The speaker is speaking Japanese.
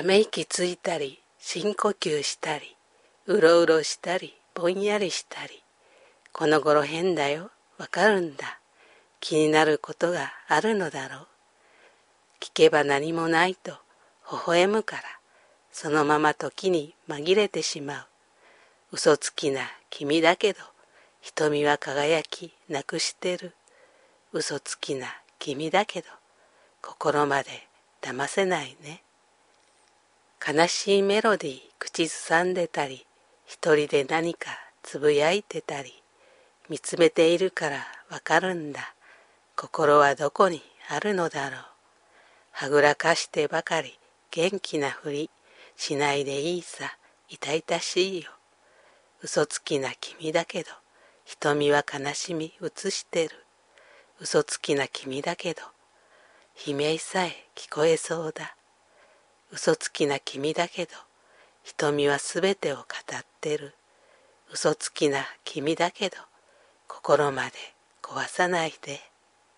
ため息ついたり、深呼吸したり、うろうろしたり、ぼんやりしたり。この頃変だよ、わかるんだ。気になることがあるのだろう。聞けば何もないと微笑むから、そのまま時に紛れてしまう。嘘つきな君だけど、瞳は輝きなくしてる。嘘つきな君だけど、心まで騙せないね。悲しいメロディー口ずさんでたり、一人で何かつぶやいてたり、見つめているからわかるんだ。心はどこにあるのだろう。はぐらかしてばかり元気なふりしないでいいさ、痛々しいよ。嘘つきな君だけど、瞳は悲しみ映してる。嘘つきな君だけど、悲鳴さえ聞こえそうだ。嘘つきな君だけど、瞳はすべてを語ってる。嘘つきな君だけど、心まで壊さないで。